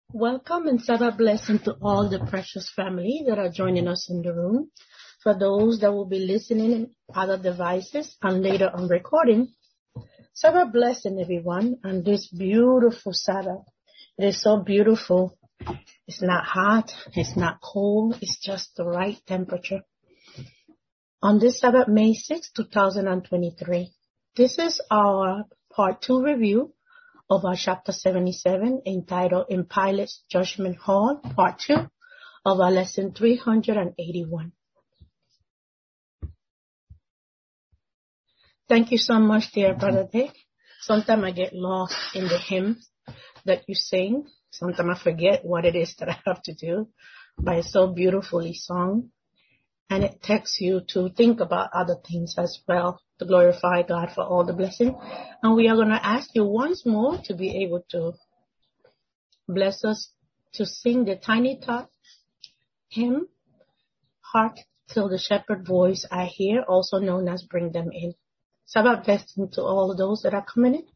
Welcome and Sabbath blessing to all the precious family that are joining us in the room. For those that will be listening in other devices and later on recording, Sabbath blessing everyone on this beautiful Sabbath. It is so beautiful. It's not hot. It's not cold. It's just the right temperature. On this Sabbath, May 6, 2023, this is our part 2 review of our chapter 77 entitled In Pilate's Judgment Hall, part 2 of our lesson 381. Thank you so much, dear Brother Dick. Sometimes I get lost in the hymns that you sing. Sometimes I forget what it is that I have to do, but it's so beautifully sung. And it takes you to think about other things as well, to glorify God for all the blessing. And we are going to ask you once more to be able to bless us to sing the Tiny Tot hymn, Hark Till the Shepherd Voice I Hear, also known as Bring Them In. Sabbath blessing to all of those that are coming in.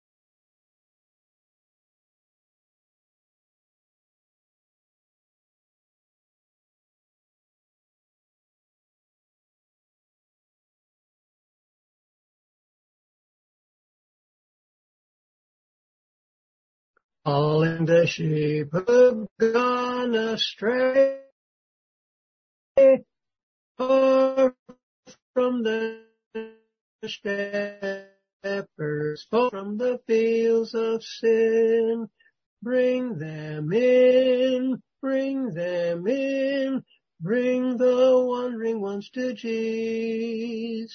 All in the sheep have gone astray, far from the shepherds, far from the fields of sin. Bring them in, bring them in, bring the wandering ones to Jesus.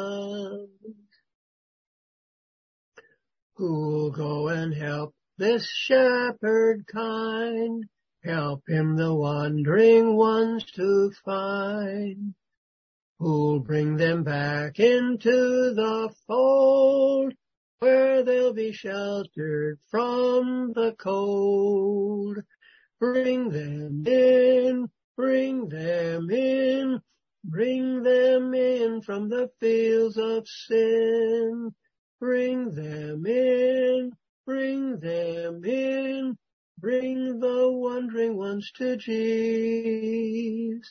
Who'll go and help this shepherd kind, help him the wandering ones to find? Who'll bring them back into the fold, where they'll be sheltered from the cold? Bring them in, bring them in, bring them in from the fields of sin. Bring them in, bring them in, bring the wandering ones to Jesus.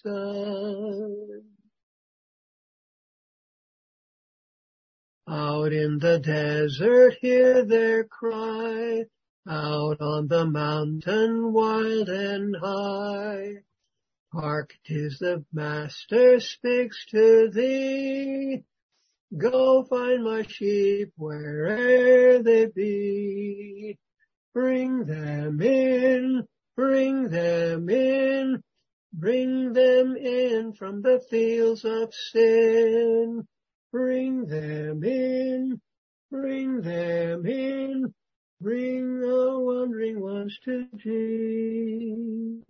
Out in the desert hear their cry, out on the mountain wild and high. Hark, 'tis the Master speaks to thee, go find my sheep where'er they be. Bring them in, bring them in, bring them in from the fields of sin. Bring them in, bring them in, bring the wandering ones to Jesus.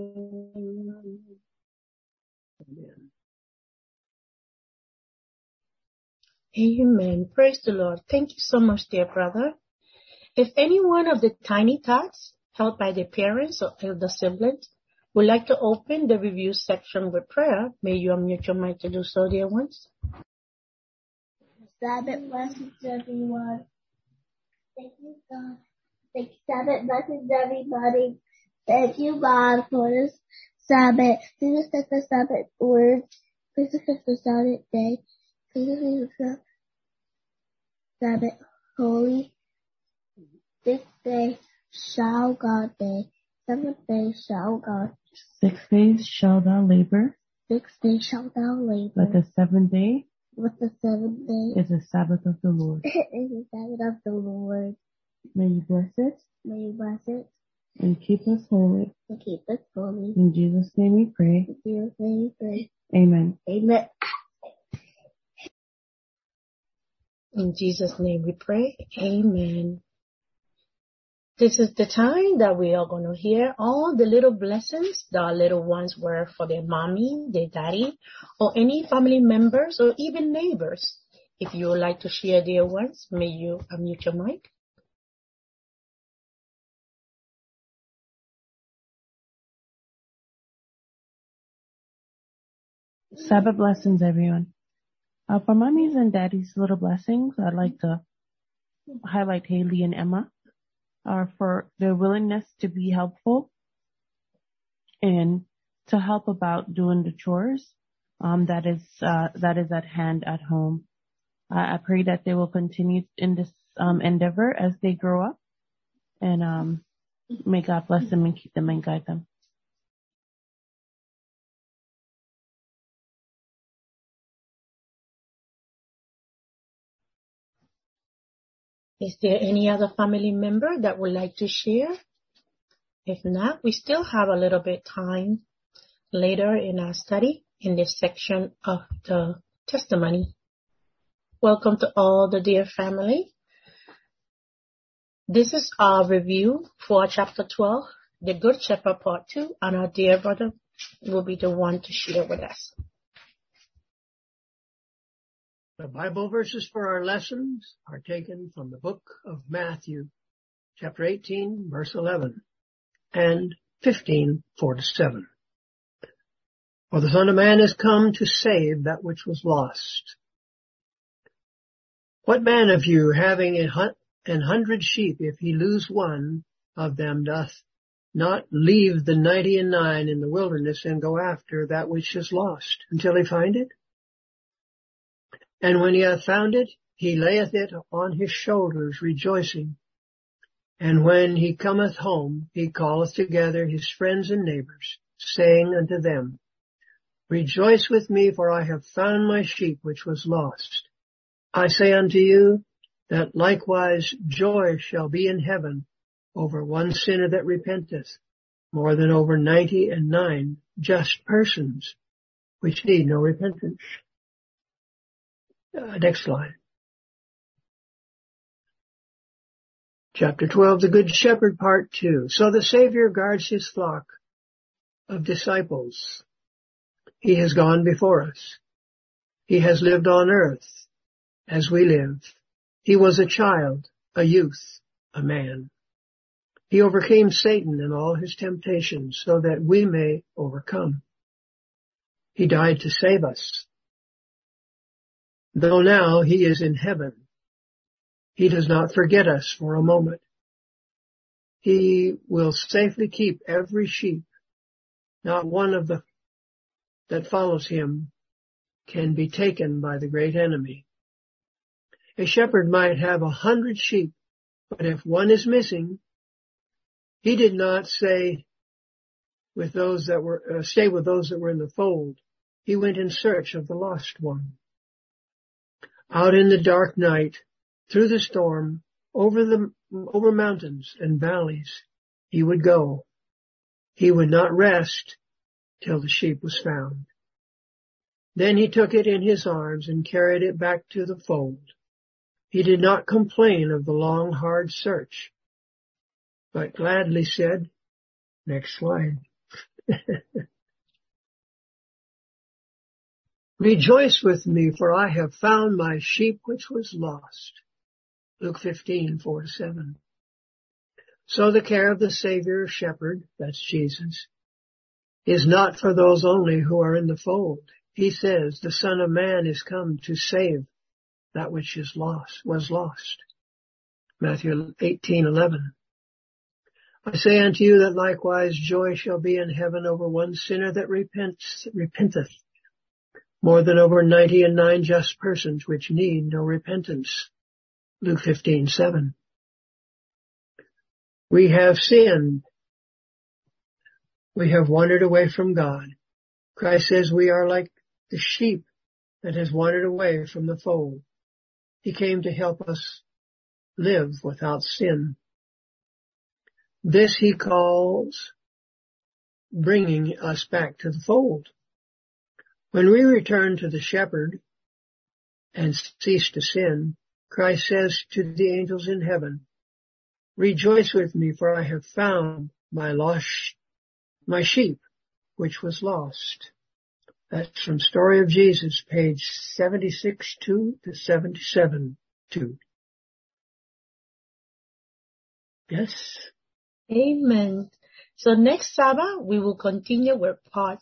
Amen. Amen. Praise the Lord. Thank you so much, dear brother. If any one of the Tiny Tots, helped by their parents or elder siblings, would like to open the review section with prayer, may you unmute your mic to do so, dear ones. Sabbath blessings, everyone. Thank you, God. Thank you, Sabbath blessings, everybody. Thank you, God, for this Sabbath. Please accept the Sabbath word. Please accept the Sabbath day. Please accept Sabbath holy. 6th day shall God day. 7th day shall God. 6 days shall thou labor. 6 days shall thou labor. But the 7th day With the 7th day is the Sabbath of the Lord. is the Sabbath of the Lord. May you bless it. May you bless it. And keep us holy. And keep us holy. In Jesus' name we pray. In Jesus' name we pray. Amen. Amen. In Jesus' name we pray. Amen. This is the time that we are going to hear all the little blessings that our little ones were for their mommy, their daddy, or any family members or even neighbors. If you would like to share dear ones, may you unmute your mic. Sabbath blessings, everyone. For mommy's and daddy's little blessings, I'd like to highlight Haley and Emma. for their willingness to be helpful and to help about doing the chores that is at hand at home. I pray that they will continue in this endeavor as they grow up, and may God bless them and keep them and guide them. Is there any other family member that would like to share? If not, we still have a little bit time later in our study in this section of the testimony. Welcome to all the dear family. This is our review for chapter 12, The Good Shepherd Part 2, and our dear brother will be the one to share with us. The Bible verses for our lessons are taken from the book of Matthew, chapter 18, verse 11, and 15, 4-7. For the Son of Man is come to save that which was lost. What man of you, having 100 sheep, if he lose one of them, doth not leave the 99 in the wilderness and go after that which is lost until he find it? And when he hath found it, he layeth it on his shoulders, rejoicing. And when he cometh home, he calleth together his friends and neighbors, saying unto them, Rejoice with me, for I have found my sheep which was lost. I say unto you, that likewise joy shall be in heaven over one sinner that repenteth, more than over 99 just persons, which need no repentance. Next slide. Chapter 12, The Good Shepherd, Part 2. So the Savior guards his flock of disciples. He has gone before us. He has lived on earth as we live. He was a child, a youth, a man. He overcame Satan and all his temptations so that we may overcome. He died to save us. Though now he is in heaven, he does not forget us for a moment. He will safely keep every sheep. Not one of the that follows him can be taken by the great enemy. A shepherd might have 100 sheep, but if one is missing, he did not stay with those that were in the fold. He went in search of the lost one. Out in the dark night, through the storm, over mountains and valleys, he would go. He would not rest till the sheep was found. Then he took it in his arms and carried it back to the fold. He did not complain of the long, hard search, but gladly said, next slide, Rejoice with me, for I have found my sheep which was lost. Luke 15, 4-7. So the care of the Savior shepherd, that's Jesus, is not for those only who are in the fold. He says, the Son of Man is come to save that which was lost. Matthew 18:11. I say unto you that likewise joy shall be in heaven over one sinner that repenteth, more than over 99 just persons which need no repentance. Luke 15:7. We have sinned. We have wandered away from God. Christ says we are like the sheep that has wandered away from the fold. He came to help us live without sin. This he calls bringing us back to the fold. When we return to the shepherd and cease to sin, Christ says to the angels in heaven, Rejoice with me, for I have found my sheep, which was lost. That's from Story of Jesus, page 76-2-77-2. Yes? Amen. So next Sabbath, we will continue with part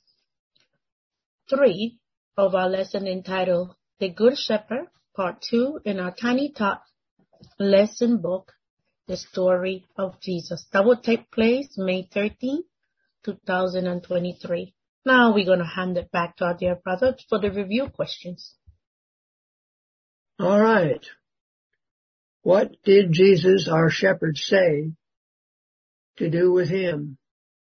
3 of our lesson entitled The Good Shepherd, Part 2 in our Tiny Tot lesson book the story of Jesus. That will take place May 13, 2023. Now we're going to hand it back to our dear brother for the review questions. All right. What did Jesus, our shepherd, say to do with him?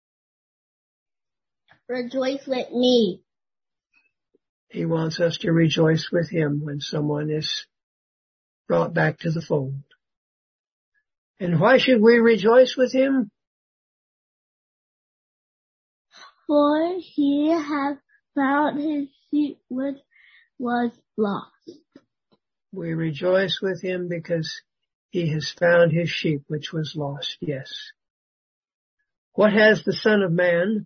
Rejoice with me. He wants us to rejoice with him when someone is brought back to the fold. And why should we rejoice with him? For he has found his sheep which was lost. We rejoice with him because he has found his sheep which was lost, yes. What has the Son of Man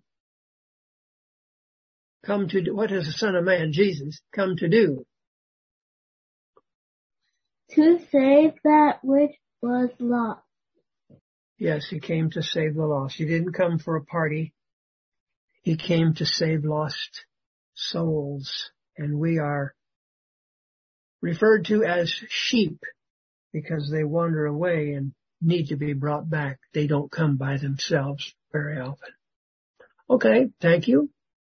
come to do? What has the Son of Man, Jesus, come to do? To save that which was lost. Yes, he came to save the lost. He didn't come for a party. He came to save lost souls. And we are referred to as sheep because they wander away and need to be brought back. They don't come by themselves very often. Okay, thank you.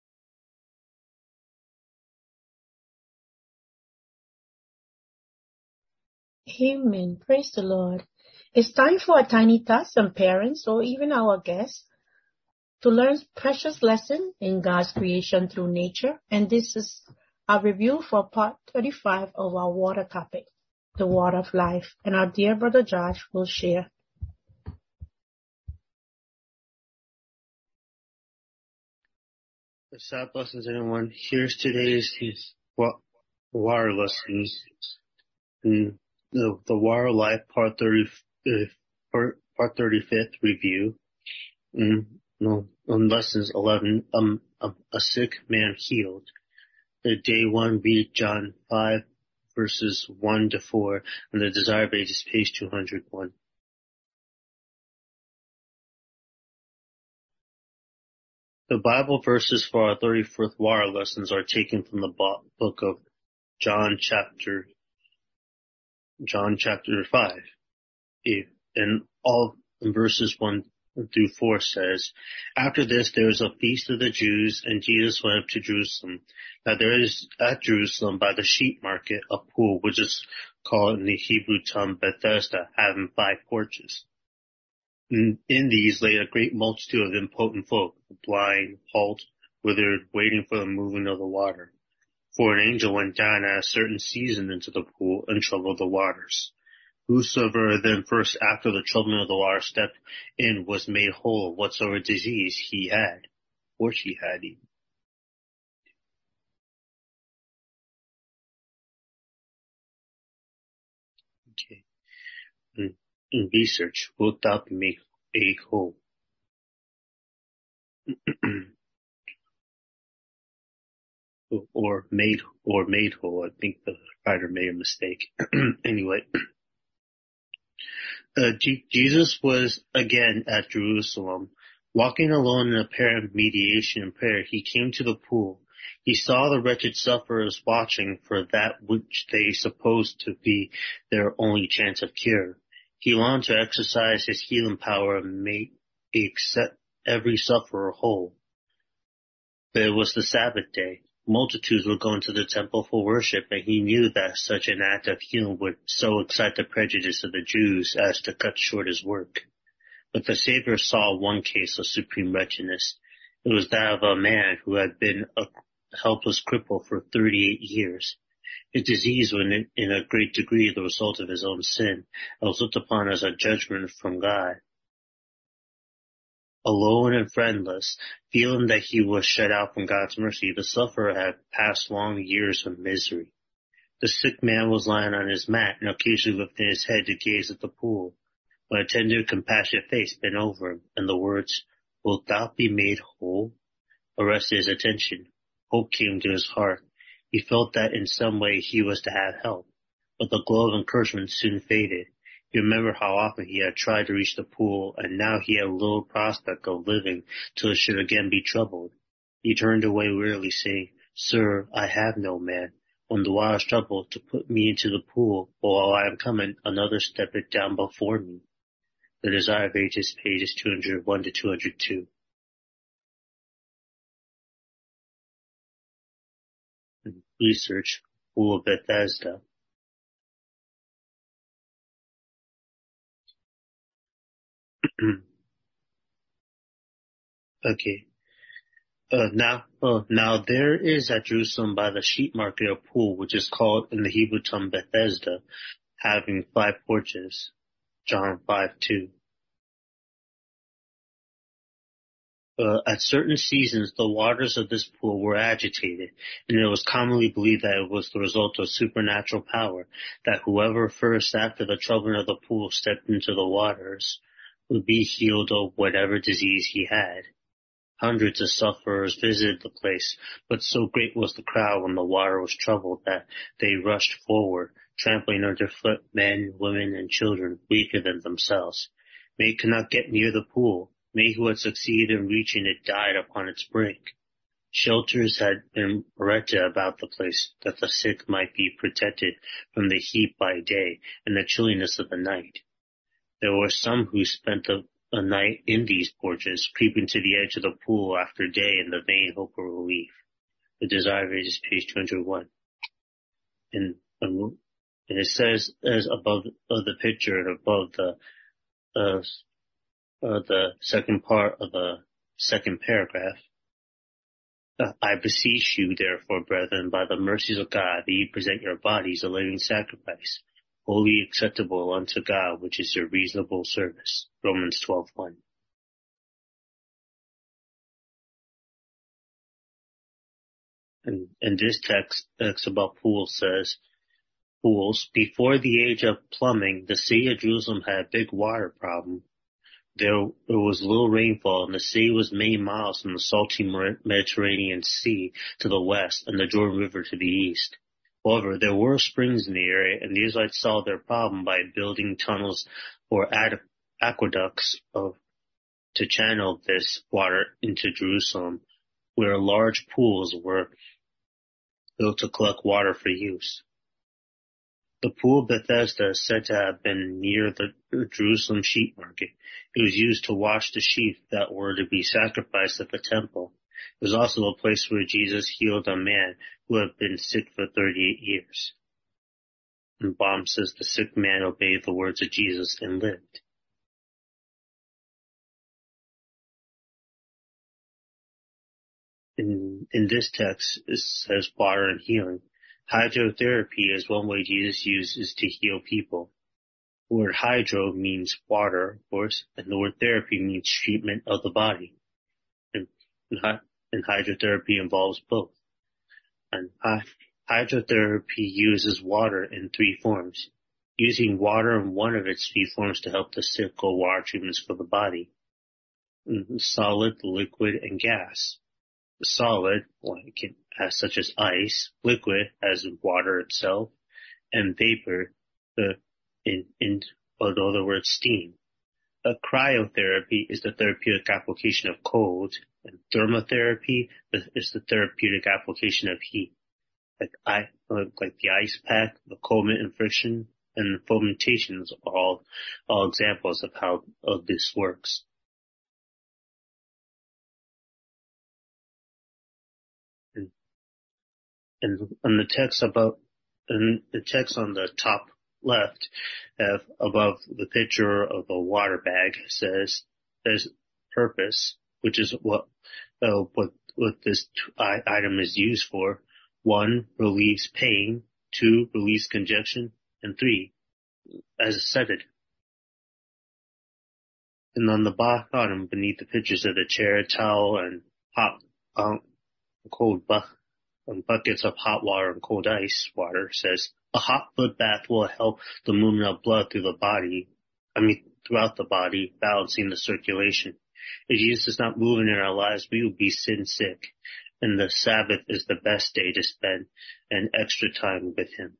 Amen. Praise the Lord. It's time for a tiny task, and parents or even our guests to learn precious lesson in God's creation through nature. And this is a review for part 35 of our water topic, the water of life. And our dear brother Josh will share. God blessings everyone. Here's today's water lessons. In the Water Life Part 35th review. On lessons 11, a sick man healed. The day one read John 5 verses 1 to 4, and the Desire Page is page 201. The Bible verses for our 34th water lessons are taken from the book of John chapter 5. And all verses 1 through 4 says, after this there was a feast of the Jews, and Jesus went up to Jerusalem. Now there is at Jerusalem by the sheep market a pool, which is called in the Hebrew tongue Bethesda, having 5 porches. In these lay a great multitude of impotent folk, blind, halt, withered, waiting for the moving of the water. For an angel went down at a certain season into the pool and troubled the waters. Whosoever then first after the troubling of the water stepped in was made whole of whatsoever disease he had, or she had even. Okay. In research, wilt thou be made whole? or made whole. I think the writer made a mistake. Anyway, Jesus was again at Jerusalem, walking alone in apparent meditation and prayer. He came to the pool. He saw the wretched sufferers watching for that which they supposed to be their only chance of cure. He longed to exercise his healing power and make every sufferer whole. But it was the Sabbath day. Multitudes were going to the temple for worship, and he knew that such an act of healing would so excite the prejudice of the Jews as to cut short his work. But the Savior saw one case of supreme wretchedness. It was that of a man who had been a helpless cripple for 38 years. His disease was in a great degree the result of his own sin, and was looked upon as a judgment from God. Alone and friendless, feeling that he was shut out from God's mercy, the sufferer had passed long years of misery. The sick man was lying on his mat and occasionally lifting his head to gaze at the pool, when a tender, compassionate face bent over him, and the words, "Wilt thou be made whole?" arrested his attention. Hope came to his heart. He felt that in some way he was to have help, but the glow of encouragement soon faded. He remembered how often he had tried to reach the pool, and now he had little prospect of living till it should again be troubled. He turned away wearily, saying, "Sir, I have no man, when the water is troubled, to put me into the pool, but while I am coming, another steppeth down before me." The Desire of Ages, pages 201 to 202. Research, Pool of Bethesda. Okay. Now there is at Jerusalem by the sheep market a pool, which is called in the Hebrew tongue Bethesda, having 5 porches. John 5:2. At certain seasons, the waters of this pool were agitated, and it was commonly believed that it was the result of supernatural power, that whoever first after the troubling of the pool stepped into the waters would be healed of whatever disease he had. Hundreds of sufferers visited the place, but so great was the crowd when the water was troubled that they rushed forward, trampling underfoot men, women, and children weaker than themselves. Many could not get near the pool. Many who had succeeded in reaching it died upon its brink. Shelters had been erected about the place that the sick might be protected from the heat by day and the chilliness of the night. There were some who spent a night in these porches, creeping to the edge of the pool after day in the vain hope of relief. The Desire of Ages, page 201. And it says, as above the picture and above the second part of the second paragraph, I beseech you, therefore, brethren, by the mercies of God, that ye present your bodies a living sacrifice, wholly acceptable unto God, which is your reasonable service. Romans 12:1. And this text about pools says, pools, before the age of plumbing, the city of Jerusalem had a big water problem. There was little rainfall, and the city was many miles from the salty Mediterranean Sea to the west and the Jordan River to the east. However, there were springs in the area, and the Israelites solved their problem by building tunnels or aqueducts to channel this water into Jerusalem, where large pools were built to collect water for use. The pool of Bethesda is said to have been near the Jerusalem sheep market. It was used to wash the sheep that were to be sacrificed at the temple. It was also a place where Jesus healed a man who had been sick for 38 years. And Baum says the sick man obeyed the words of Jesus and lived. In this text, it says water and healing. Hydrotherapy is one way Jesus uses to heal people. The word hydro means water, of course, and the word therapy means treatment of the body. And hydrotherapy involves both. And hydrotherapy uses water in 3 forms. Using water in one of its 3 forms to help the sick or water treatments for the body. Solid, liquid, and gas. The solid, such as ice, liquid, as in water itself, and vapor, in other words, steam. Cryotherapy is the therapeutic application of cold, and thermotherapy is the therapeutic application of heat. Like the ice pack, the cold and friction, and fomentations are all examples of how this works. And on the text on the top left, above the picture of a water bag, says purpose, which is what this item is used for. 1, relieves pain. 2, relieves congestion. And 3, as a sedative. And on the bottom, beneath the pictures of the chair, towel, and cold buckets of hot water and cold ice water, says a hot foot bath will help the movement of blood throughout the body, balancing the circulation. If Jesus is not moving in our lives, we will be sin sick, and the Sabbath is the best day to spend an extra time with Him.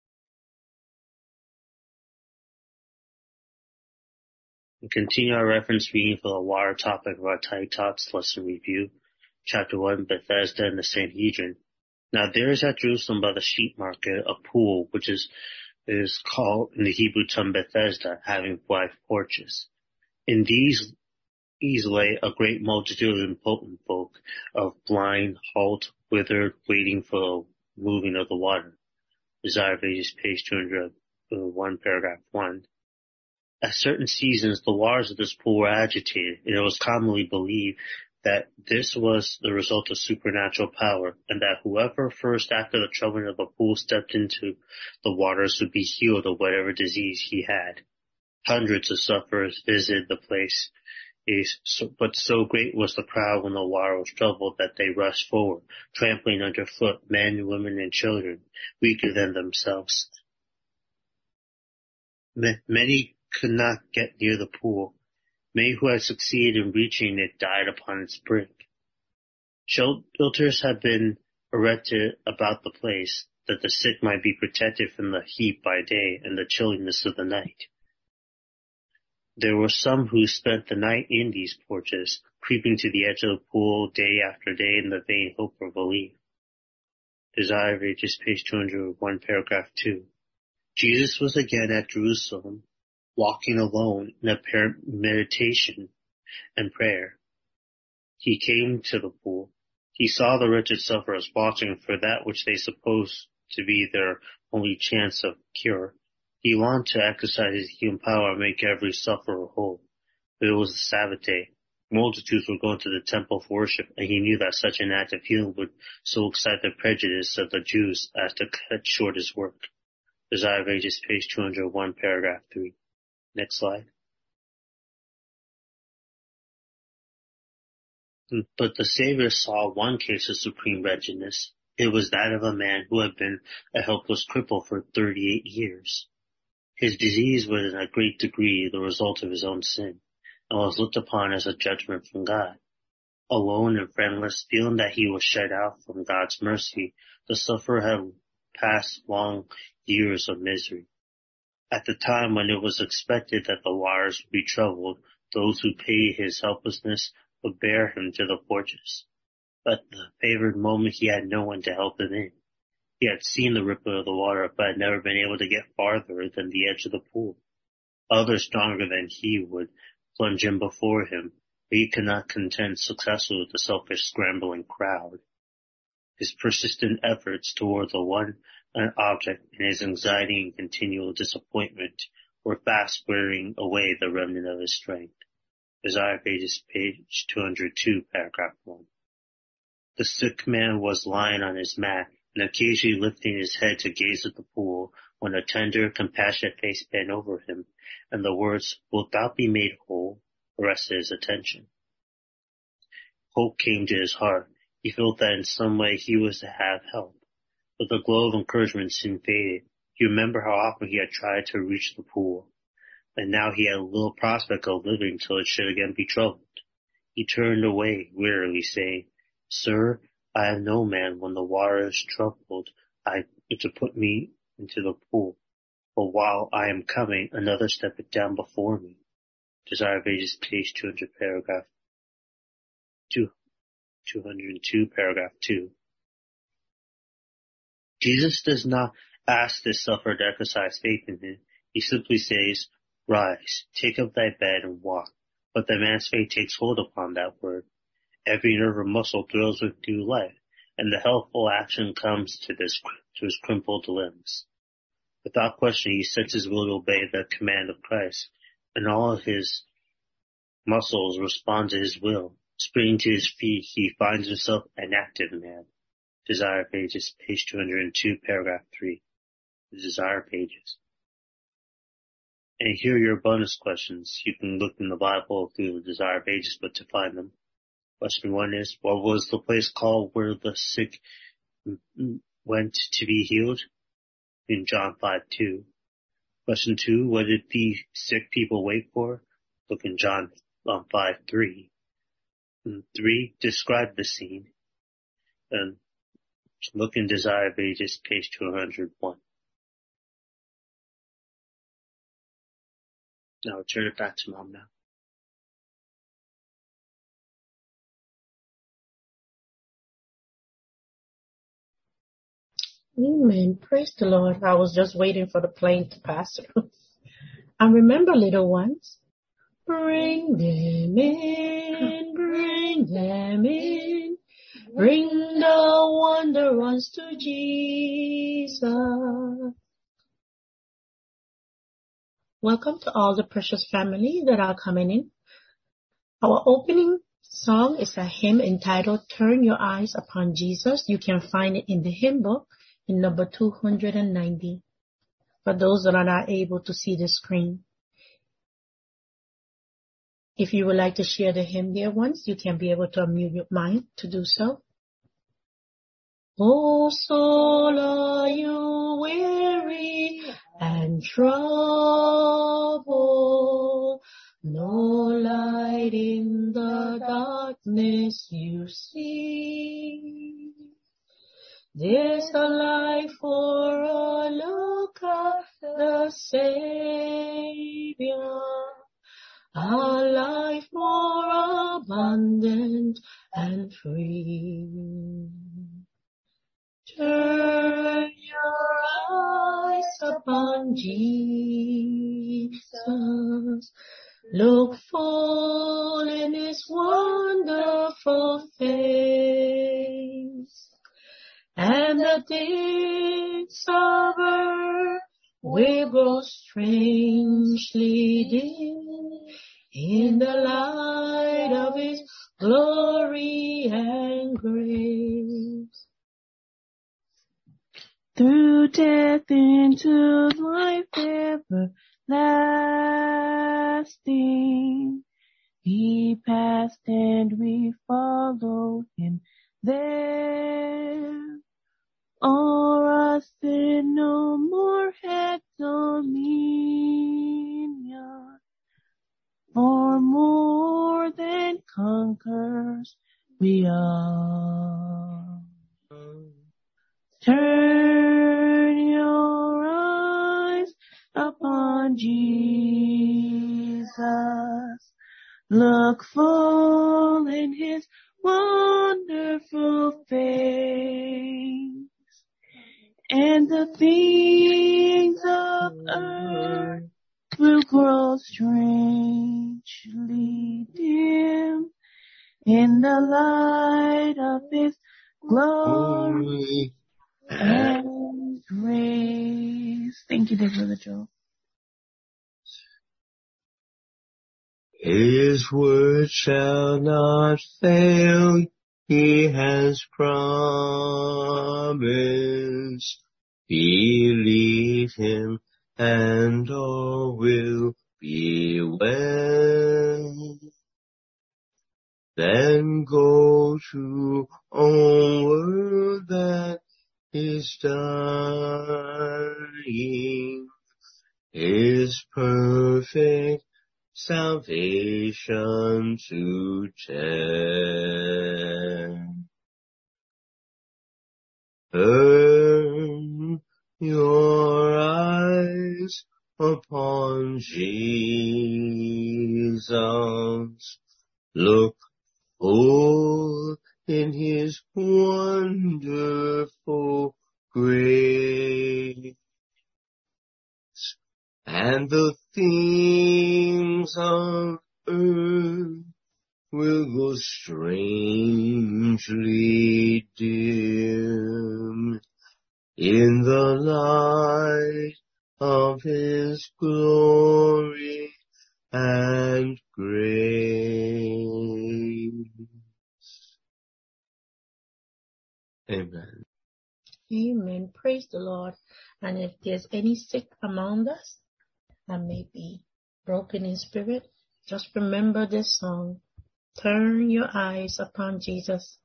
We continue our reference reading for the water topic of our Tithe Talks lesson review, chapter 1, Bethesda and the Sanhedrin. Now there is at Jerusalem by the sheep market a pool which is called in the Hebrew tongue Bethesda, having 5 porches. In these lay a great multitude of impotent folk, of blind, halt, withered, waiting for the moving of the water. Desire of Ages, page 201, paragraph 1. At certain seasons, the waters of this pool were agitated, and it was commonly believed that this was the result of supernatural power, and that whoever first after the troubling of the pool stepped into the waters would be healed of whatever disease he had. Hundreds of sufferers visited the place, but so great was the crowd when the water was troubled that they rushed forward, trampling underfoot men, women, and children, weaker than themselves. Many could not get near the pool. Many who had succeeded in reaching it died upon its brink. Shelters had been erected about the place, that the sick might be protected from the heat by day and the chilliness of the night. There were some who spent the night in these porches, creeping to the edge of the pool day after day in the vain hope of relief. Desire of Ages, page 201, paragraph 2. Jesus was again at Jerusalem, walking alone in apparent meditation and prayer. He came to the pool. He saw the wretched sufferers watching for that which they supposed to be their only chance of cure. He longed to exercise his healing power and make every sufferer whole. But it was the Sabbath day. Multitudes were going to the temple for worship, and he knew that such an act of healing would so excite the prejudice of the Jews as to cut short his work. Desire of Ages, page 201, paragraph 3. Next slide. But the Savior saw one case of supreme wretchedness. It was that of a man who had been a helpless cripple for 38 years. His disease was in a great degree the result of his own sin, and was looked upon as a judgment from God. Alone and friendless, feeling that he was shut out from God's mercy, the sufferer had passed long years of misery. At the time when it was expected that the waters would be troubled, those who pitied his helplessness would bear him to the porches. But at the favored moment he had no one to help him in. He had seen the ripple of the water, but had never been able to get farther than the edge of the pool. Others stronger than he would plunge in before him, but he could not contend successfully with the selfish scrambling crowd. His persistent efforts toward the one object and his anxiety and continual disappointment were fast wearing away the remnant of his strength. Desire of Ages, page 202, paragraph 1. The sick man was lying on his mat and occasionally lifting his head to gaze at the pool when a tender, compassionate face bent over him, and the words, "Wilt thou be made whole?" arrested his attention. Hope came to his heart. He felt that in some way he was to have help. But the glow of encouragement soon faded. He remembered how often he had tried to reach the pool, and now he had little prospect of living till it should again be troubled. He turned away wearily, saying, "Sir, I have no man when the water is troubled to put me into the pool. But while I am coming, another steppeth down before me." Desire of Ages, page 200, paragraph 202, paragraph 2. Jesus does not ask this sufferer to exercise faith in him. He simply says, "Rise, take up thy bed and walk." But the man's faith takes hold upon that word. Every nerve and muscle thrills with new life, and the healthful action comes to his crumpled limbs. Without question, he sets his will to obey the command of Christ, and all his muscles respond to his will. Springing to his feet, he finds himself an active man. Desire of Ages, page 202, paragraph 3. The Desire of Ages. And here are your bonus questions. You can look in the Bible through the Desire of Ages, but to find them. Question 1 is, what was the place called where the sick went to be healed? In John 5:2. Question 2, what did the sick people wait for? Look in John 5:3. 3, describe the scene. And look in Desire of Ages, page 201. Now I'll turn it back to Mom now. Amen. Praise the Lord. I was just waiting for the plane to pass through. And remember, little ones, Bring them in, bring them in. Bring the wonder ones to Jesus. Welcome to all the precious family that are coming in. Our opening song is a hymn entitled Turn Your Eyes Upon Jesus. You can find it in the hymn book in number 290 for those that are not able to see the screen. If you would like to share the hymn, dear ones, you can be able to unmute your mind to do so. Oh, soul, are you weary and troubled? No light in the darkness you see. There's a light for a look at the Savior, a life more abundant and free. Turn your eyes upon Jesus. Look full in His wonderful face. And the things of earth will grow strangely dim in the light of His glory and grace. Through death into life everlasting, He passed and we followed Him there. O'er us sin no more had dominion, for more than conquerors we are. Turn your eyes upon Jesus. Look full in His wonderful face. And the things of earth will grow strangely dim in the light of His glory and grace. Thank you, dear Brother Joe. His word shall not fail, He has promised. Believe Him and all will be well. Then go to all world that is dying, His perfect salvation to tell. Turn your eyes upon Jesus. Look full in His wonderful grace. And the things of earth will go strangely dim in the light of His glory and grace. Amen. Amen. Praise the Lord. And if there's any sick among us and may be broken in spirit, just remember this song. Turn your eyes upon Jesus.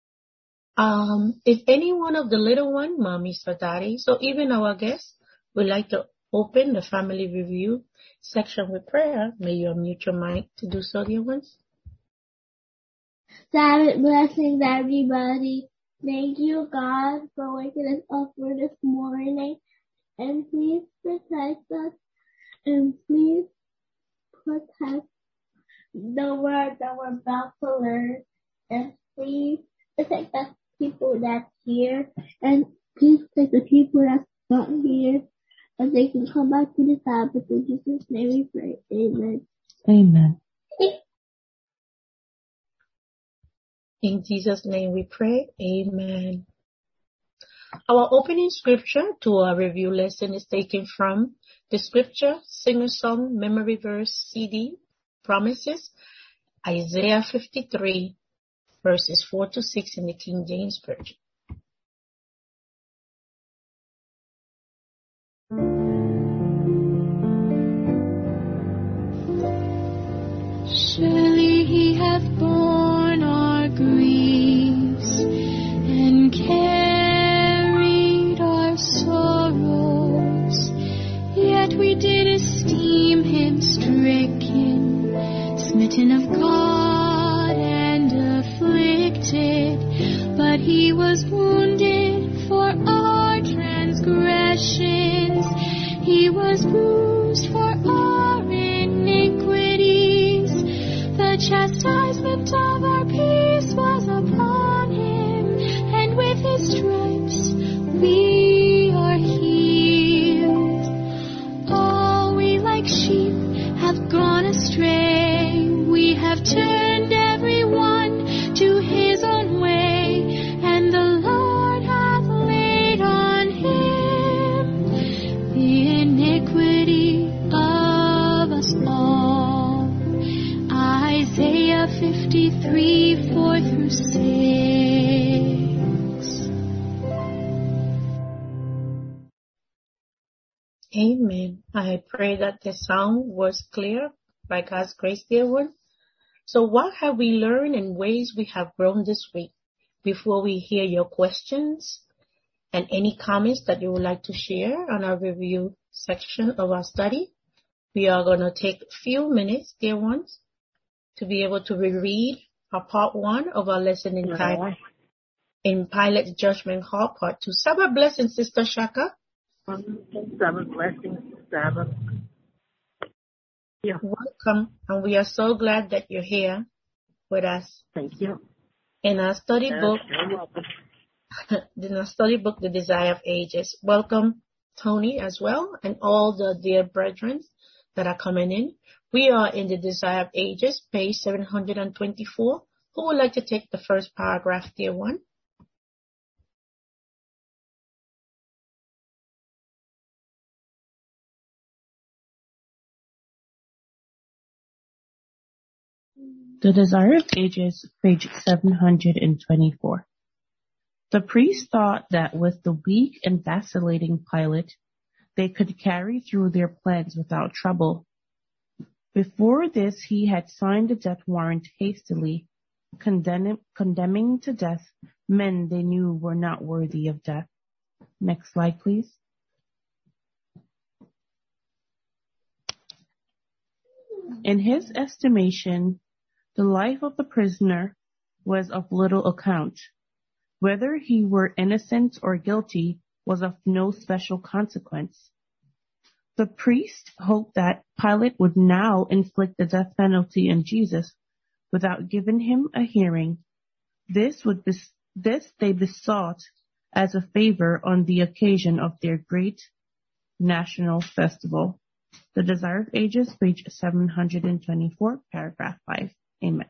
If any one of the little one, mommies or daddies, or even our guests, would like to open the family review section with prayer, may you unmute your mic to do so, dear ones. Sabbath blessings, everybody. Thank you, God, for waking us up for this morning. And please protect us. And please protect the word that we're about to learn. And please protect the people that's here. And please protect the people that's not here. And they can come back to the Sabbath. In Jesus' name we pray. Amen. Amen. In Jesus' name we pray. Amen. Our opening scripture to our review lesson is taken from the scripture Singer-Song Memory Verse CD Promises, Isaiah 53, verses 4 to 6 in the King James Version. Surely he hath borne our griefs and carried our sorrows, yet we did esteem him stricken, smitten of God and afflicted, but he was wounded for our transgressions, he was bruised for our iniquities. The chastisement of our peace was upon him, and with his stripes we are healed. All we like sheep have gone astray, we have turned every one to his own way, and the Lord hath laid on him the iniquity of us all. Isaiah 53, 4 through 6. Amen. I pray that the sound was clear by God's grace, dear one. So what have we learned and ways we have grown this week? Before we hear your questions and any comments that you would like to share on our review section of our study, we are going to take a few minutes, dear ones, to be able to reread our part 1 of our lesson entitled In Pilate's Judgment Hall, part 2. Sabbath blessing, Sister Shaka. Sabbath blessings, Sabbath. Yeah. Welcome, and we are so glad that you're here with us. Thank you. In our study book, You're welcome. The Desire of Ages. Welcome, Tony, as well, and all the dear brethren that are coming in. We are in the Desire of Ages, page 724. Who would like to take the first paragraph, dear one? The Desire of Ages, page 724. The priests thought that with the weak and vacillating Pilate, they could carry through their plans without trouble. Before this, he had signed a death warrant hastily, condemning to death men they knew were not worthy of death. Next slide, please. In his estimation, the life of the prisoner was of little account. Whether he were innocent or guilty was of no special consequence. The priest hoped that Pilate would now inflict the death penalty on Jesus without giving him a hearing. This they besought as a favor on the occasion of their great national festival. The Desire of Ages, page 724, paragraph 5. Amen.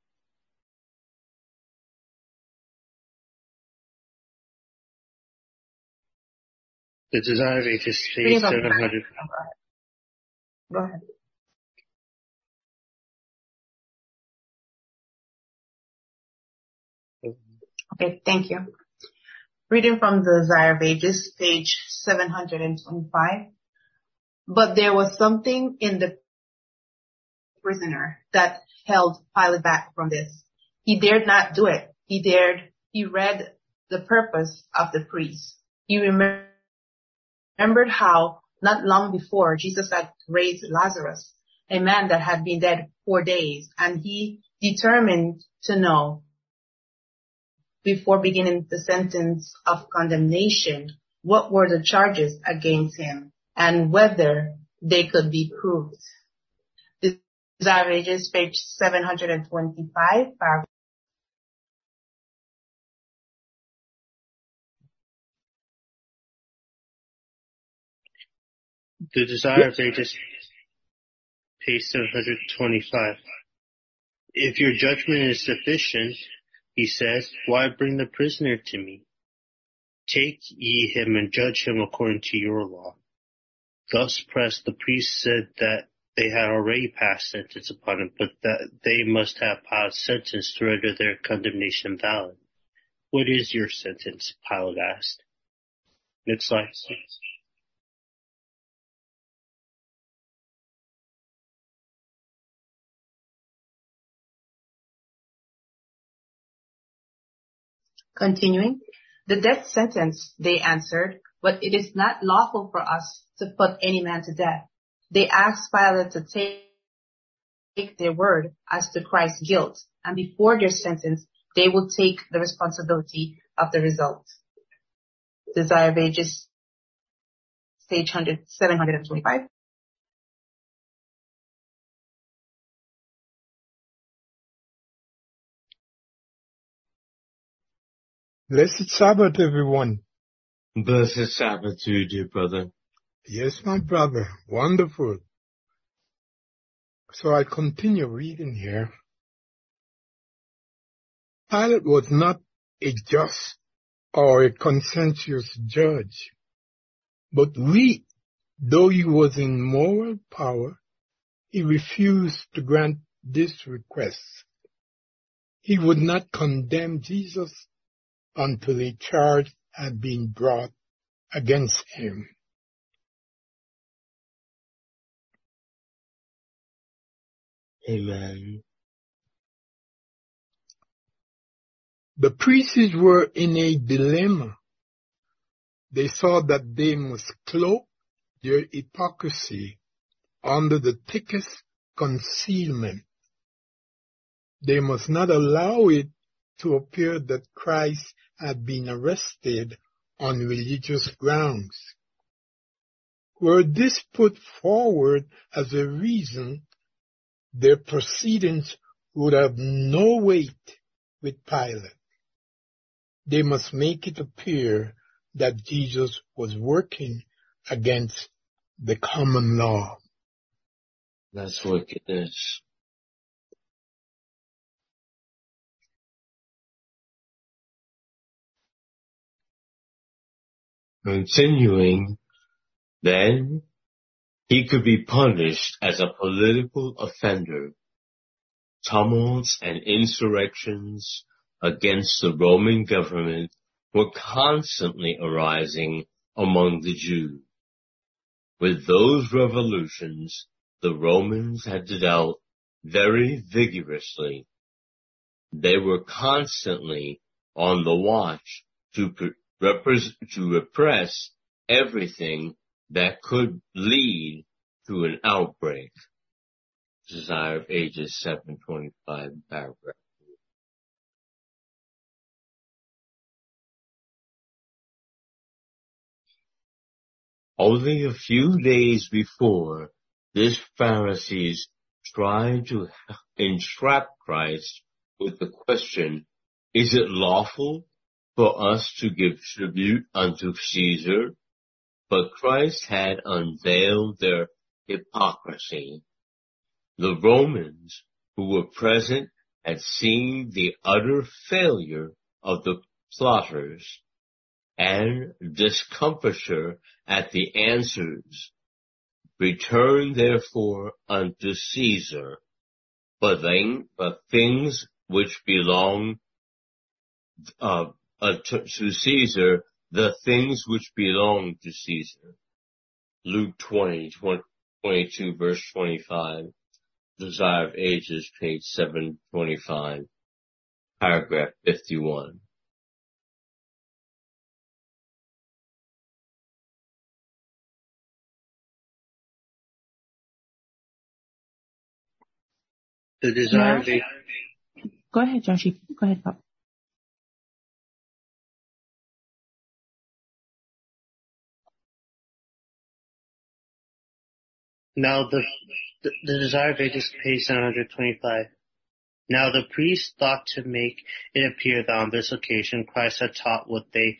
The Desire of Ages, page 700. Go ahead. Okay, thank you. Reading from the Desire of Ages, page 725. But there was something in the prisoner that held Pilate back from this. He dared not do it. He read the purpose of the priest. He remembered how not long before Jesus had raised Lazarus, a man that had been dead 4 days, and he determined to know before beginning the sentence of condemnation what were the charges against him and whether they could be proved. The Desire of Ages, page 725, paragraph. The Desire of Ages, page 725. If your judgment is sufficient, he says, why bring the prisoner to me? Take ye him and judge him according to your law. Thus pressed, the priest said that they had already passed sentence upon him, but that they must have Pilate's sentence to render their condemnation valid. What is your sentence? Pilate asked. Next slide. Continuing, the death sentence, they answered, but it is not lawful for us to put any man to death. They asked Pilate to take their word as to Christ's guilt, and before their sentence, they would take the responsibility of the result. Desire of Ages, page 725. Blessed Sabbath, everyone. Blessed Sabbath to you, dear brother. Yes, my brother. Wonderful. So I continue reading here. Pilate was not a just or a conscientious judge, but though he was in moral power, he refused to grant this request. He would not condemn Jesus until a charge had been brought against him. Amen. The priests were in a dilemma. They saw that they must cloak their hypocrisy under the thickest concealment. They must not allow it to appear that Christ had been arrested on religious grounds. Were this put forward as a reason, their proceedings would have no weight with Pilate. They must make it appear that Jesus was working against the common law. That's wickedness. Continuing, then, he could be punished as a political offender. Tumults and insurrections against the Roman government were constantly arising among the Jews. With those revolutions, the Romans had dealt very vigorously. They were constantly on the watch to repress everything that could lead to an outbreak. Desire of Ages 725, paragraph. Only a few days before, this Pharisees tried to entrap Christ with the question, is it lawful for us to give tribute unto Caesar? But Christ had unveiled their hypocrisy. The Romans who were present had seen the utter failure of the plotters and discomfiture at the answers. Return therefore unto Caesar, but things which belong to Caesar, the things which belong to Caesar. Luke 20:22, verse 25. Desire of Ages, page 725, paragraph 51. The desire of Go ahead, Joshie. Go ahead, Pop. Now the Desire of Ages, page 725. Now the priests thought to make it appear that on this occasion Christ had taught what they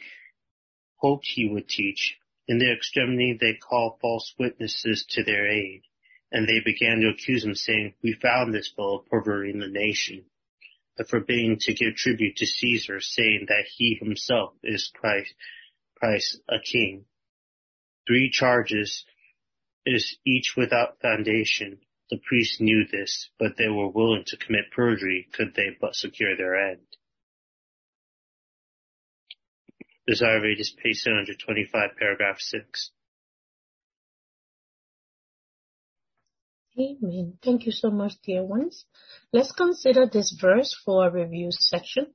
hoped he would teach. In their extremity they called false witnesses to their aid. And they began to accuse him, saying, "We found this fellow perverting the nation, and forbidding to give tribute to Caesar, saying that he himself is Christ a king." 3 charges is each without foundation. The priests knew this, but they were willing to commit perjury could they but secure their end. Desire of Ages, page 725, paragraph 6. Amen. Thank you so much, dear ones. Let's consider this verse for a review section.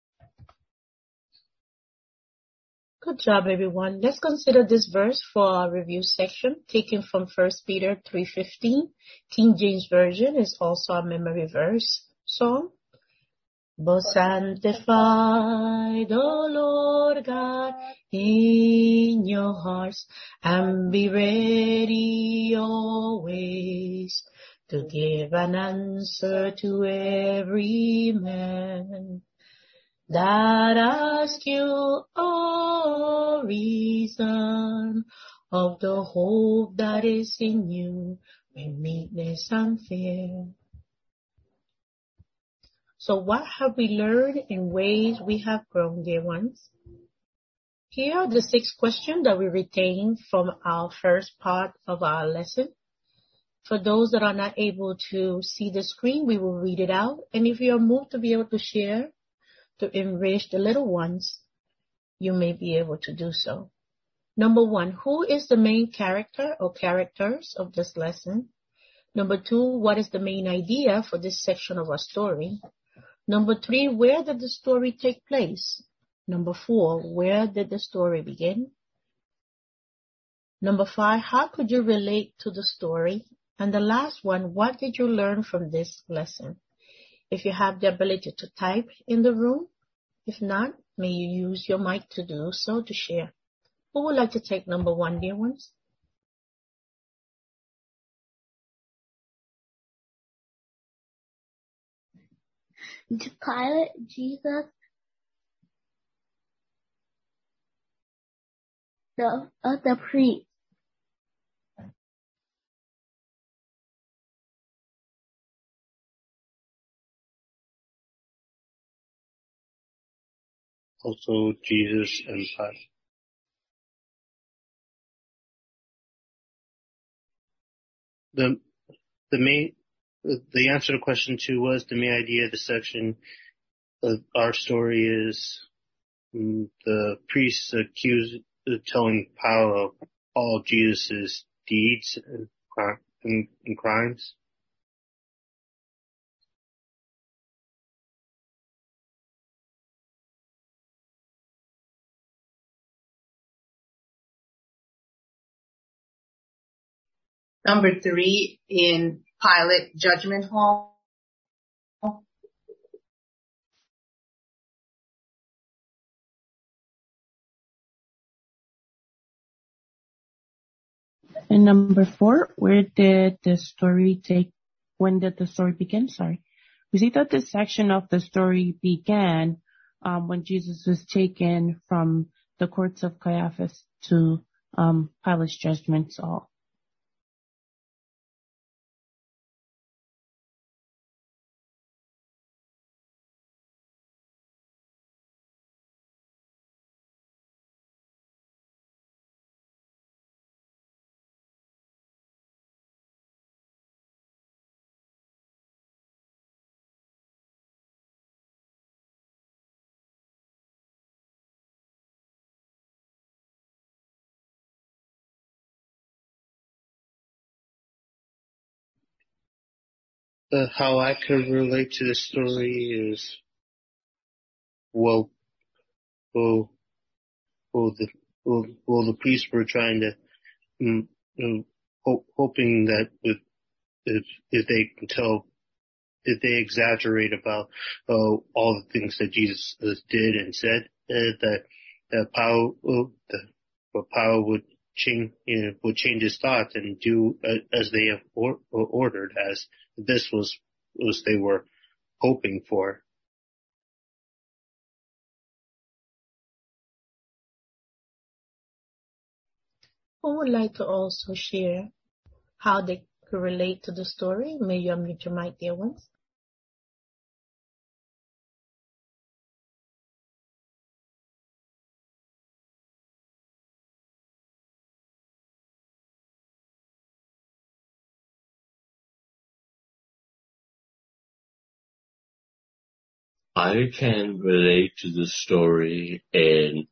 Good job, everyone. Let's consider this verse for our review section, taken from 1 Peter 3:15. King James Version is also a memory verse song. But sanctify the Lord God in your hearts, and be ready always to give an answer to every man that asks you a reason of the hope that is in you with meekness and fear. So what have we learned in ways we have grown, dear ones? Here are the 6 questions that we retained from our first part of our lesson. For those that are not able to see the screen, we will read it out. And if you are moved to be able to share, to enrich the little ones, you may be able to do so. Number 1, who is the main character or characters of this lesson? Number 2, what is the main idea for this section of our story? Number 3, where did the story take place? Number 4, where did the story begin? Number 5, how could you relate to the story? And the last one, what did you learn from this lesson? If you have the ability to type in the room, if not, may you use your mic to do so, to share. Who would like to take number 1, dear ones? To Pilate, Jesus, the priest. Also Jesus and Pilate. The answer to question 2 was the main idea of the section of our story is the priests telling Pilate of all of Jesus' deeds and crimes. Number 3, in Pilate Judgment Hall. And number 4, when did the story begin? We see that this section of the story began when Jesus was taken from the courts of Caiaphas to Pilate's judgment hall. How I could relate to this story is, the priests were trying to, hoping that if they can tell, if they exaggerate about all the things that Jesus did and said, that Pilate would change his thoughts and do as they have ordered, as this was they were hoping for. Who would like to also share how they could relate to the story, may you unmute your mic, dear ones. I can relate to the story in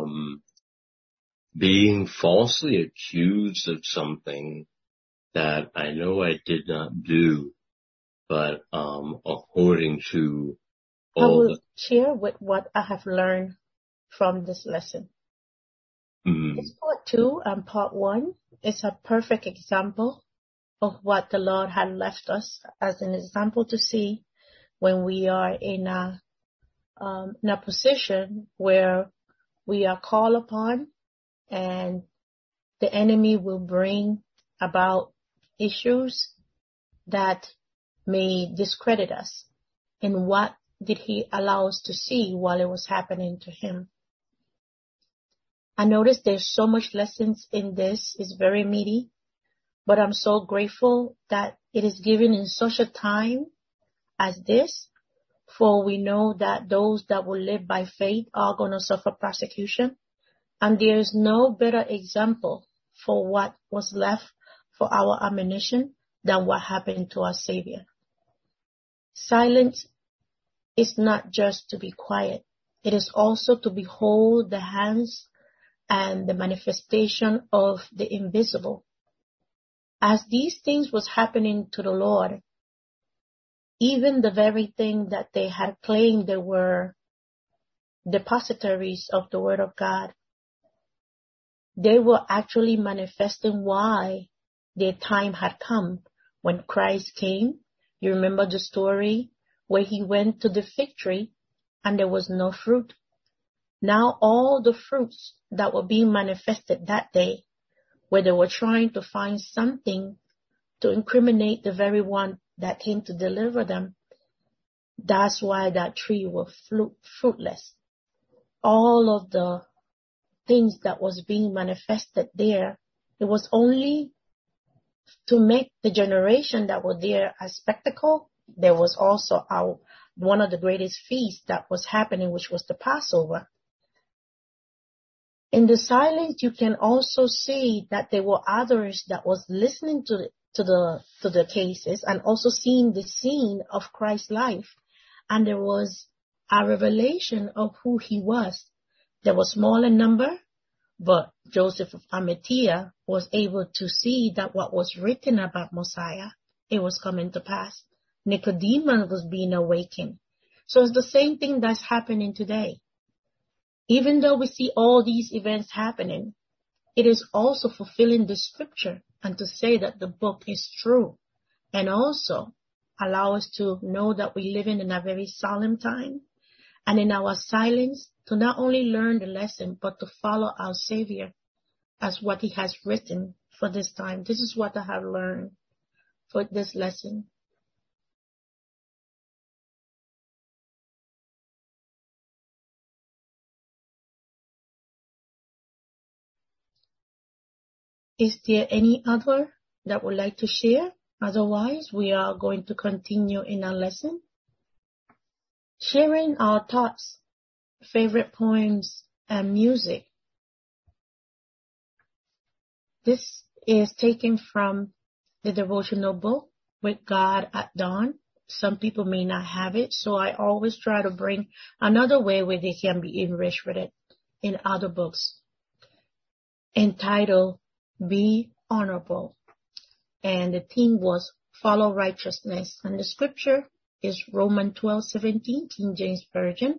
being falsely accused of something that I know I did not do, but according to I will share with what I have learned from this lesson. This part 2 and part 1 is a perfect example of what the Lord had left us as an example to see when we are in a position where we are called upon and the enemy will bring about issues that may discredit us. And what did he allow us to see while it was happening to him? I noticed there's so much lessons in this. It's very meaty, but I'm so grateful that it is given in such a time as this, for we know that those that will live by faith are going to suffer persecution. And there is no better example for what was left for our admonition than what happened to our Savior. Silence is not just to be quiet. It is also to behold the hands and the manifestation of the invisible. As these things was happening to the Lord, even the very thing that they had claimed they were depositories of the Word of God, they were actually manifesting why their time had come. When Christ came, you remember the story where he went to the fig tree and there was no fruit. Now all the fruits that were being manifested that day, where they were trying to find something to incriminate the very one that came to deliver them, that's why that tree was fruitless. All of the things that was being manifested there, it was only to make the generation that were there a spectacle. There was also one of the greatest feasts that was happening, which was the Passover. In the silence, you can also see that there were others that was listening to the cases and also seeing the scene of Christ's life. And there was a revelation of who he was. They were small in number, but Joseph of Arimathea was able to see that what was written about Messiah, it was coming to pass. Nicodemus was being awakened. So it's the same thing that's happening today. Even though we see all these events happening, it is also fulfilling the scripture and to say that the book is true, and also allow us to know that we live in a very solemn time, and in our silence to not only learn the lesson, but to follow our Savior as what he has written for this time. This is what I have learned for this lesson. Is there any other that would like to share? Otherwise, we are going to continue in our lesson. Sharing our thoughts, favorite poems, and music. This is taken from the devotional book, With God at Dawn. Some people may not have it, so I always try to bring another way where they can be enriched with it in other books. Entitled, Be Honorable. And the theme was Follow Righteousness. And the scripture is Romans 12:17, King James Version.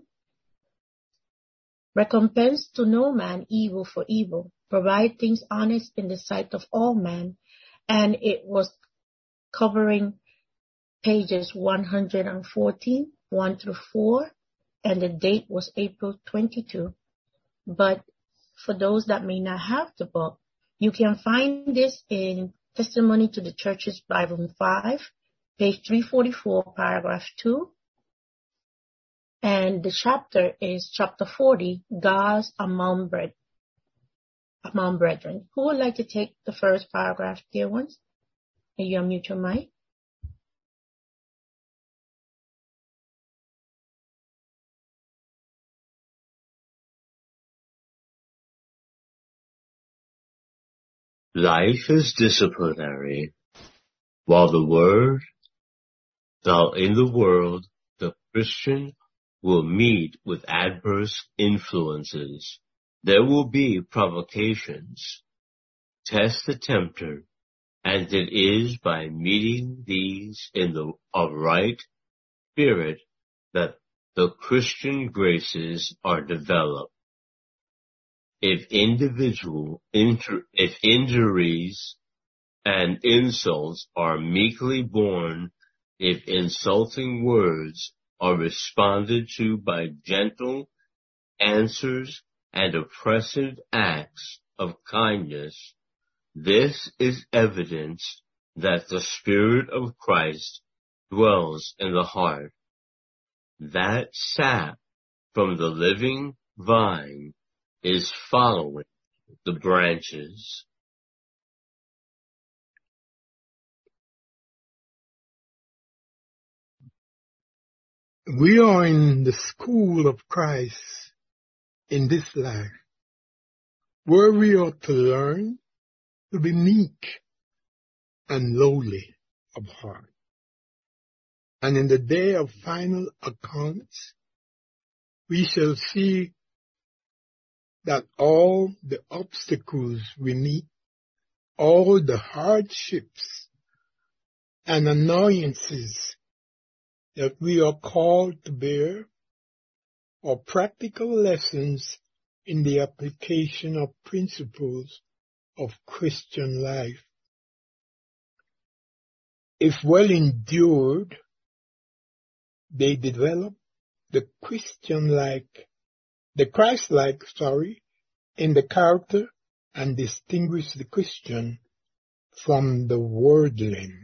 Recompense to no man evil for evil. Provide things honest in the sight of all men. And it was covering pages 114, 1 through 4. And the date was April 22. But for those that may not have the book, you can find this in Testimony to the Church's Bible 5, page 344, paragraph 2. And the chapter is chapter 40, Gods among brethren. Who would like to take the first paragraph, dear ones? May you unmute your mic? Life is disciplinary. While in the world, the Christian will meet with adverse influences. There will be provocations. Test the tempter, and it is by meeting these in a right spirit that the Christian graces are developed. If injuries and insults are meekly borne, if insulting words are responded to by gentle answers and oppressive acts of kindness, this is evidence that the Spirit of Christ dwells in the heart. That sap from the living vine is following the branches. We are in the school of Christ in this life, where we ought to learn to be meek and lowly of heart. And in the day of final accounts, we shall see that all the obstacles we meet, all the hardships and annoyances that we are called to bear are practical lessons in the application of principles of Christian life. If well endured, they develop the Christ-like, in the character and distinguish the Christian from the worldling.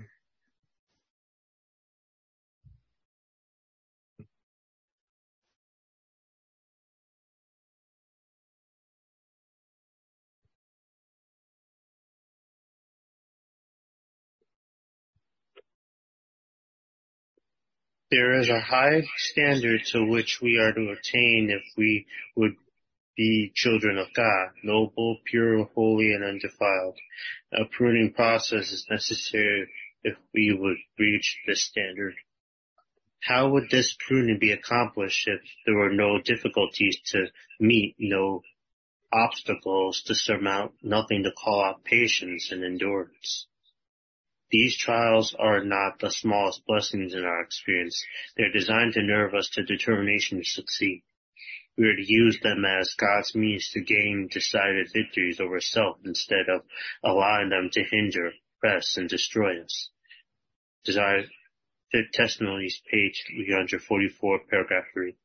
There is a high standard to which we are to attain if we would be children of God, noble, pure, holy, and undefiled. A pruning process is necessary if we would reach this standard. How would this pruning be accomplished if there were no difficulties to meet, no obstacles to surmount, nothing to call out patience and endurance? These trials are not the smallest blessings in our experience. They're designed to nerve us to determination to succeed. We are to use them as God's means to gain decided victories over self instead of allowing them to hinder, oppress, and destroy us. Desire Testimonies, page 344, paragraph 3.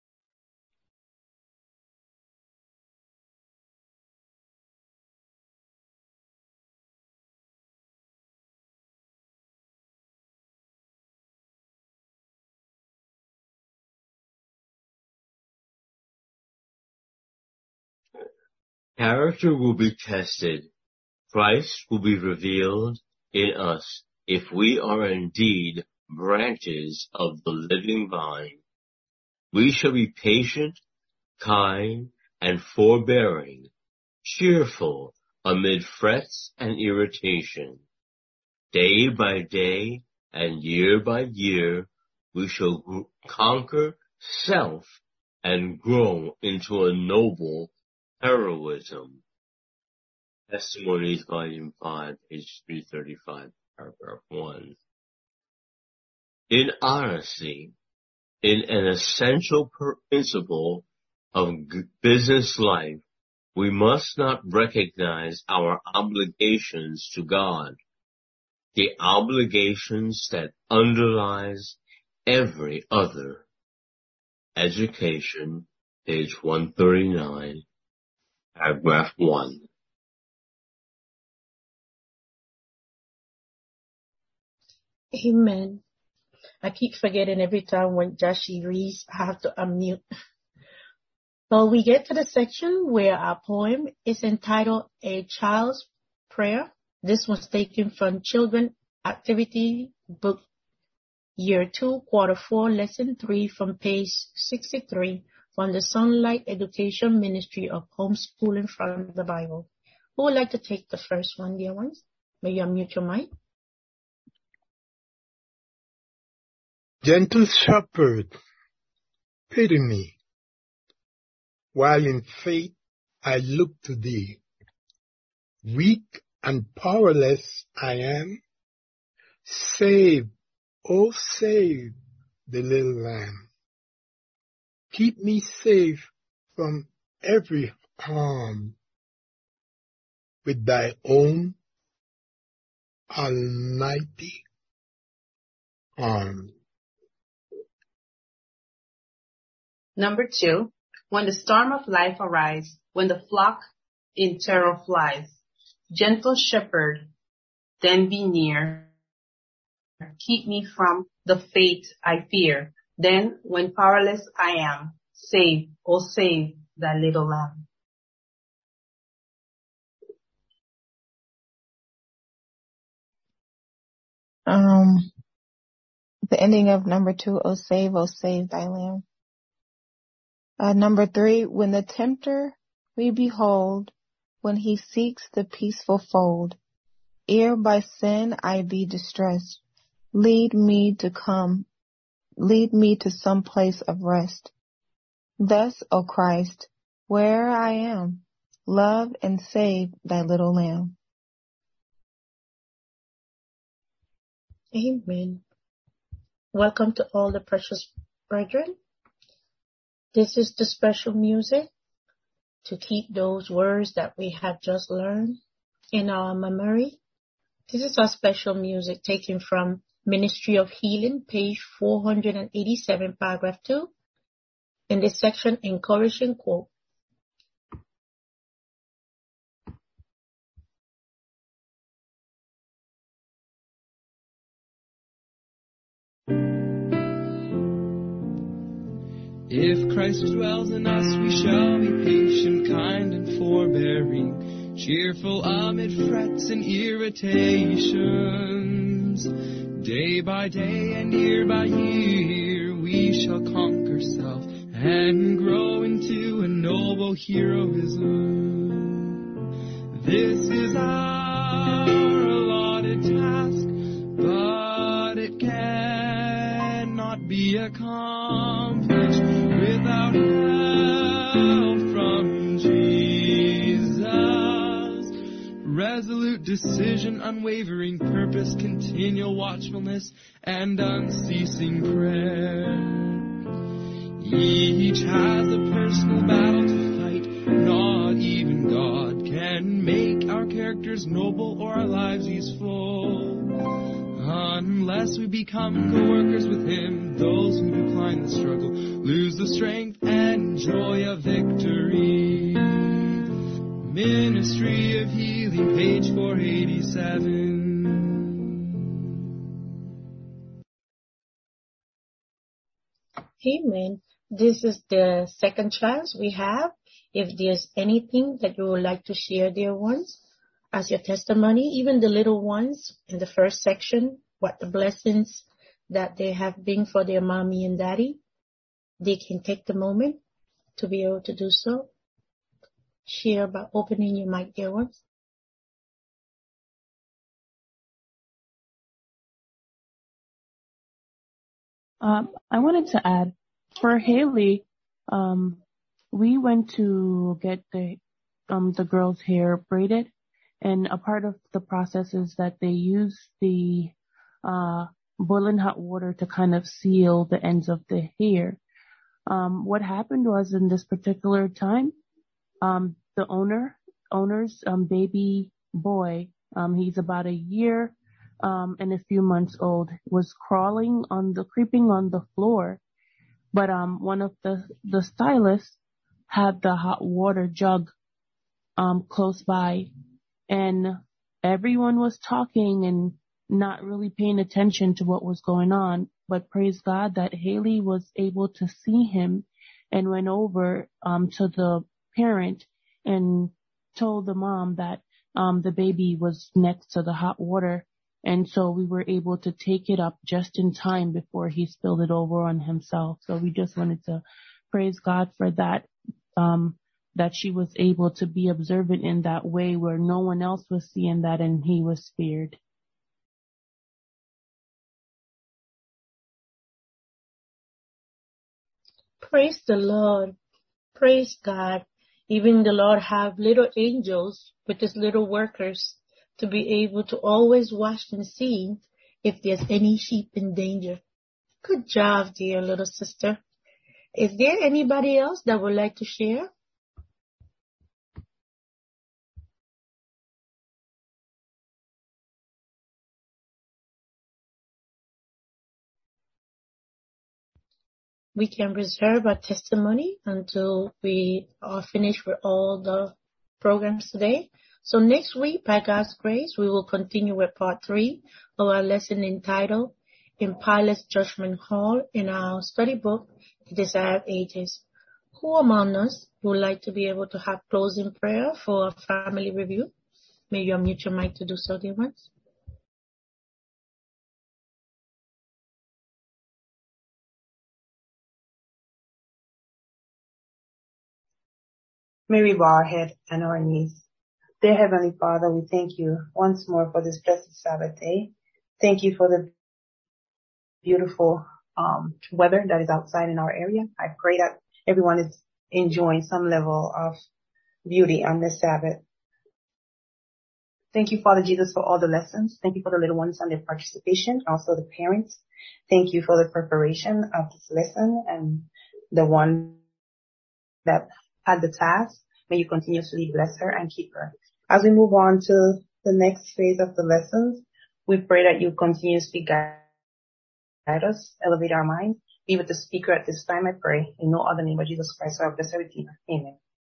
Character will be tested. Christ will be revealed in us if we are indeed branches of the living vine. We shall be patient, kind, and forbearing, cheerful amid frets and irritation. Day by day and year by year, we shall conquer self and grow into a noble heroism. Testimonies, Volume 5, page 335, paragraph 1. In honesty, in an essential principle of business life, we must not recognize our obligations to God, the obligations that underlies every other. Education, page 139, paragraph 1. Amen. I keep forgetting every time when Joshie reads, I have to unmute. Well, we get to the section where our poem is entitled A Child's Prayer. This was taken from Children Activity Book Year 2, Quarter 4, Lesson 3 from page 63 from the Sunlight Education Ministry of Homeschooling from the Bible. Who would like to take the first one, dear ones? May you unmute your mic? Gentle shepherd, pity me, while in faith I look to thee. Weak and powerless I am. Save, oh save the little lamb. Keep me safe from every harm with thy own almighty arm. Number 2, when the storm of life arise, when the flock in terror flies, gentle shepherd, then be near. Keep me from the fate I fear. Then, when powerless I am, save, oh save thy little lamb. The ending of number 2, oh save thy lamb. Number 3, when the tempter we behold, when he seeks the peaceful fold, ere by sin I be distressed, lead me to some place of rest. Thus, O Christ, where I am, love and save thy little lamb. Amen. Welcome to all the precious brethren. This is the special music to keep those words that we have just learned in our memory. This is our special music taken from Ministry of Healing, page 487, paragraph 2. In this section, encouraging quote. If Christ dwells in us, we shall be patient, kind, and forbearing, cheerful amid frets and irritations. Day by day and year by year, we shall conquer self and grow into a noble heroism. This is our allotted task, but it cannot be accomplished without help from Jesus. Resolute decision, unwavering purpose, continual watchfulness, and unceasing prayer. Each has a personal battle to fight. Not even God can make our characters noble or our lives useful. Unless we become co-workers with Him, those who decline the struggle lose the strength and joy of victory. Ministry of Healing, page 487. Amen. This is the second chance we have. If there's anything that you would like to share, dear ones, as your testimony, even the little ones in the first section, what the blessings that they have been for their mommy and daddy, they can take the moment to be able to do so. Share by opening your mic, dear ones. I wanted to add, for Haley, we went to get the girl's hair braided, and a part of the process is that they use the boiling hot water to kind of seal the ends of the hair. What happened was, in this particular time, the owner's baby boy, he's about a year and a few months old, was creeping on the floor. But one of the stylists had the hot water jug close by, and everyone was talking and not really paying attention to what was going on. But praise God that Haley was able to see him and went over to the parent and told the mom that the baby was next to the hot water, And so we were able to take it up just in time before he spilled it over on himself. So we just wanted to praise God for that, that she was able to be observant in that way where no one else was seeing that and he was spared. Praise the Lord. Praise God. Even the Lord have little angels with his little workers to be able to always watch and see if there's any sheep in danger. Good job, dear little sister. Is there anybody else that would like to share? We can reserve our testimony until we are finished with all the programs today. So next week, by God's grace, we will continue with part 3 of our lesson entitled In Pilate's Judgment Hall in our study book, The Desire of Ages. Who among us would like to be able to have closing prayer for a family review? May you unmute your mic to do so, dear ones. May we bow our head and our knees. Dear Heavenly Father, we thank you once more for this blessed Sabbath day. Thank you for the beautiful weather that is outside in our area. I pray that everyone is enjoying some level of beauty on this Sabbath. Thank you, Father Jesus, for all the lessons. Thank you for the little ones and their participation, also the parents. Thank you for the preparation of this lesson and the one that had the task. May you continuously bless her and keep her. As we move on to the next phase of the lessons, we pray that you continuously guide us, elevate our minds. Be with the speaker at this time, I pray. In no other name but Jesus Christ, our blessed Redeemer. Amen.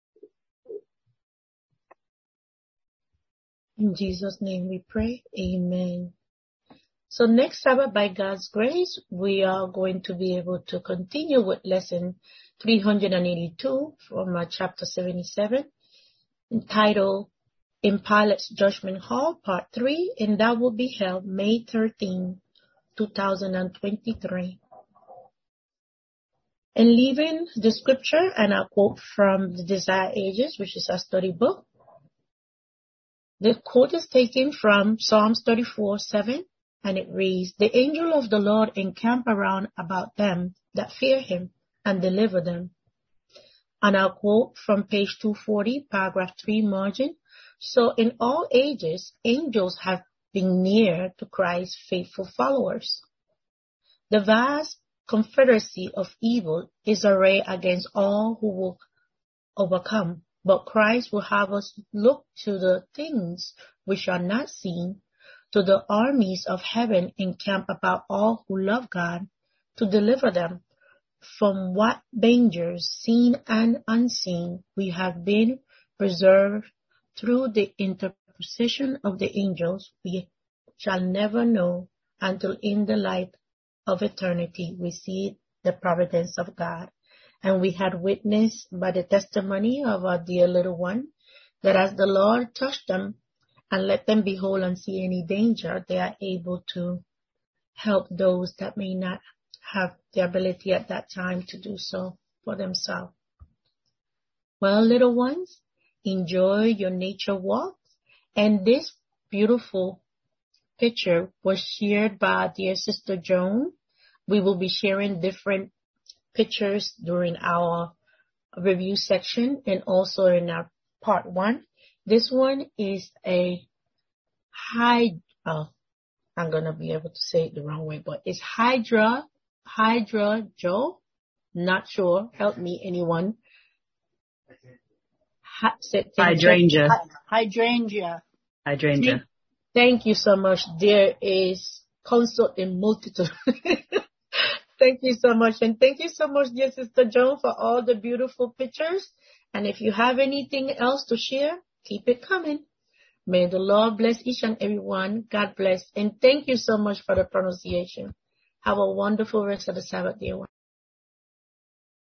In Jesus' name we pray. Amen. So next Sabbath, by God's grace, we are going to be able to continue with lesson 382 from chapter 77, entitled In Pilate's Judgment Hall, Part 3, and that will be held May 13, 2023. And leaving the scripture and a quote from The Desire Ages, which is our study book. The quote is taken from Psalms 34:7, and it reads, The angel of the Lord encamp around about them that fear him and deliver them. And I'll quote from page 240, paragraph 3 margin. So in all ages, angels have been near to Christ's faithful followers. The vast confederacy of evil is arrayed against all who will overcome. But Christ will have us look to the things which are not seen, to the armies of heaven encamp about all who love God, to deliver them from what dangers, seen and unseen, we have been preserved through the interposition of the angels. We shall never know until in the light of eternity we see the providence of God. And we had witnessed by the testimony of our dear little one that as the Lord touched them and let them behold and see any danger, they are able to help those that may not have the ability at that time to do so for themselves. Well, little ones, enjoy your nature walk. And this beautiful picture was shared by our dear Sister Joan. We will be sharing different pictures during our review section and also in our part 1. This one is a I'm going to be able to say it the wrong way, but it's hydrangea. Not sure. Help me, anyone. Hydrangea. Hydrangea. Hydrangea. Thank you so much. There is consort in multitude. Thank you so much. And thank you so much, dear Sister Joan, for all the beautiful pictures. And if you have anything else to share, keep it coming. May the Lord bless each and every one. God bless. And thank you so much for the pronunciation. Have a wonderful rest of the Sabbath, dear one.